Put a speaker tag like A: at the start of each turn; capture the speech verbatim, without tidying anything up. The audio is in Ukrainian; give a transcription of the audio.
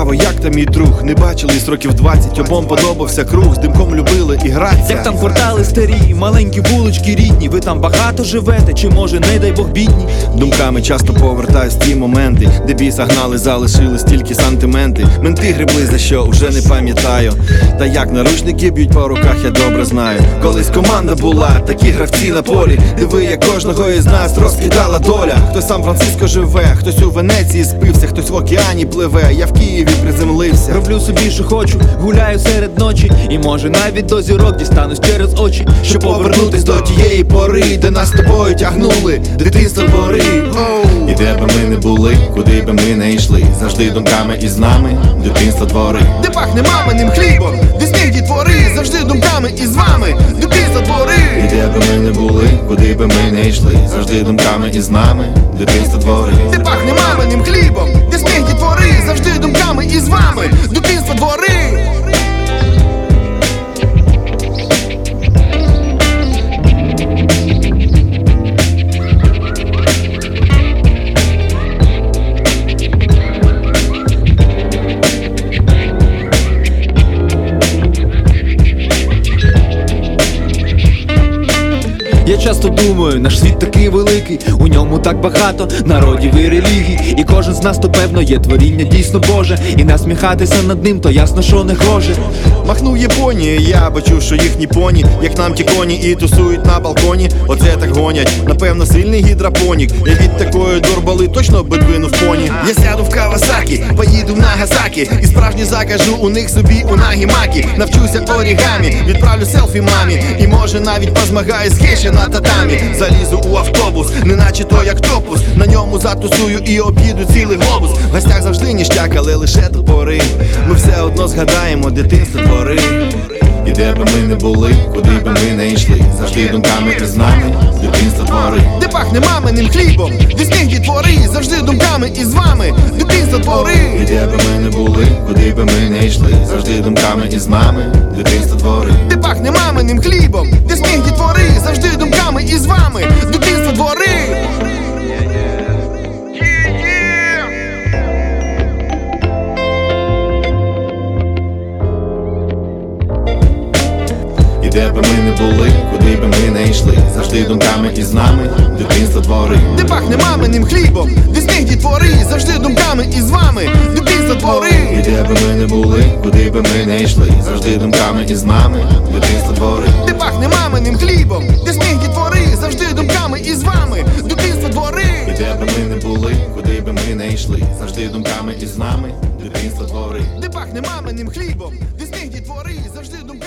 A: Цікаво, як там мій друг, не бачились років двадцять. Обом подобався круг, з димком любили і граться.
B: Як там квартали старі, маленькі вулички рідні. Ви там багато живете, чи може не дай Бог бідні?
A: Думками часто повертаюсь ті моменти, де біса гнали, залишились тільки сантименти. Менти гребли за що, уже не пам'ятаю. Та як наручники б'ють по руках, я добре знаю. Колись команда була, такі гравці на полі. Диви, як кожного із нас розкидала доля. Хтось в Сан-Франциско живе, хтось у Венеції спився, хтось в океані пливе, я в Києві приземлився.
B: Роблю собі, що хочу, гуляю серед ночі. І може навіть до зірок дістанусь через очі,
A: щоб повернутись до тієї пори, де нас з тобою тягнули, дитинство двори. І де би ми не були, куди би ми не йшли, завжди думками із нами, дитинство двори. Де пахне маминим хлібом, де сміх дітвори, завжди думками із вами, дитинство двори. І де би ми не були, куди би ми не йшли, завжди думками із нами, дитинство двори. Де пахне маминим хлібом, де сміх дітвори, завжди думками із вами, дитинство двори.
B: Я часто думаю, наш світ такий великий, у ньому так багато народів і релігій. І кожен з нас, то певно, є творіння дійсно Боже. І насміхатися над ним, то ясно, що не гоже.
A: Махнув Японії, я бачу, що їхні поні, як нам ті коні і тусують на балконі. Оце так гонять, напевно, сильний гідропонік. Я від такої дорбали точно би двинув поні. Я сяду в Кавасакі, поїду в Нагасакі, і справжні закажу у них собі у нагімакі. Навчуся орігамі, відправлю селфі мамі, і може навіть позмагаю з хеші на татамі. Залізу у автобус, неначе то як топус, на ньому затусую і об'їду цілий глобус. В гостях завжди ніштяк, але лише до пори. Ми все одно згадаємо дитинство двори. І де би ми не були, куди би ми не йшли, завжди думками із нами, дитинство двори. Де пахне маминим хлібом, де сміх дітвори, завжди думками із вами, дитинство двори. І де би ми не були, куди би ми не йшли, завжди думками із нами, дитинство двори. Де пахне маминим хлібом, де сміх дітвори, завжди думками із вами, дитинство двори. І де би ми не були, куди би ми не йшли, завжди думками із нами, дитинство двори. Де пахне маминим хлібом, де сміх дітвори, завжди думками із вами, дитинство двори. І де би ми не були, куди би ми не йшли, завжди думками із нами, дитинство двори. Де пахне маминим хлібом, де сміх дітвори, завжди думками із вами, дитинство двори. І де би ми не були, куди би ми не йшли, завжди думками із нами, дитинство двори. Де пахне маминим хлібом, де сміх дітвори, завжди думками.